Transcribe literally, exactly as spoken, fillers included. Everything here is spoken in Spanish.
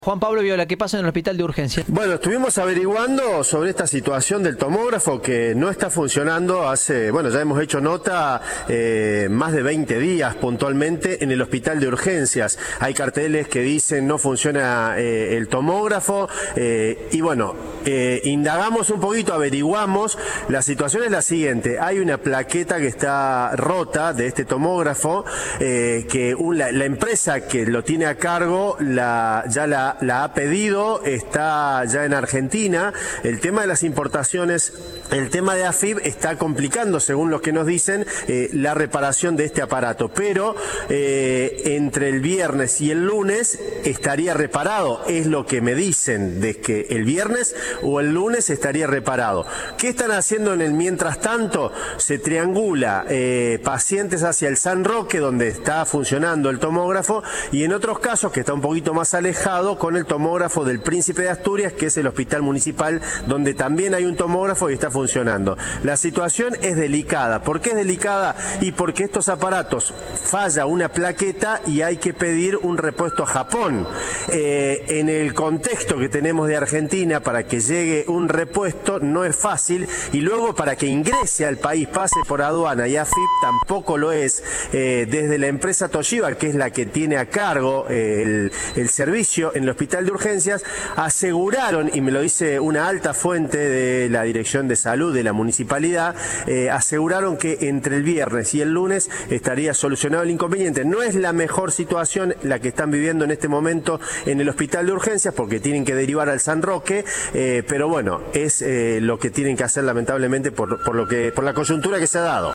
Juan Pablo Viola, ¿qué pasa en el hospital de urgencias? Bueno, estuvimos averiguando sobre esta situación del tomógrafo que no está funcionando hace, bueno, ya hemos hecho nota eh, más de veinte días puntualmente en el hospital de urgencias. Hay carteles que dicen no funciona eh, el tomógrafo eh, y bueno, eh, indagamos un poquito, averiguamos. La situación es la siguiente: hay una plaqueta que está rota de este tomógrafo eh, que un, la, la empresa que lo tiene a cargo la, ya la la ha pedido, está ya en Argentina. El tema de las importaciones, el tema de A F I B está complicando, según lo que nos dicen, eh, la reparación de este aparato, pero eh, entre el viernes y el lunes estaría reparado, es lo que me dicen, de que el viernes o el lunes estaría reparado. ¿Qué están haciendo en el mientras tanto? Se triangula eh, pacientes hacia el San Roque, donde está funcionando el tomógrafo, y en otros casos, que está un poquito más alejado, con el tomógrafo del Príncipe de Asturias, que es el hospital municipal, donde también hay un tomógrafo y está funcionando. La situación es delicada. ¿Por qué es delicada? Y porque estos aparatos falla una plaqueta y hay que pedir un repuesto a Japón. Eh, en el contexto que tenemos de Argentina, para que llegue un repuesto no es fácil, y luego para que ingrese al país, pase por aduana y A F I B tampoco lo es. Eh, desde la empresa Toshiba, que es la que tiene a cargo eh, el, el servicio en el hospital de urgencias, aseguraron, y me lo dice una alta fuente de la Dirección de Salud de la municipalidad, eh, aseguraron que entre el viernes y el lunes estaría solucionado el inconveniente. No es la mejor situación la que están viviendo en este momento en el hospital de urgencias, porque tienen que derivar al San Roque, eh, pero bueno, es eh, lo que tienen que hacer lamentablemente por, por, lo que, por la coyuntura que se ha dado.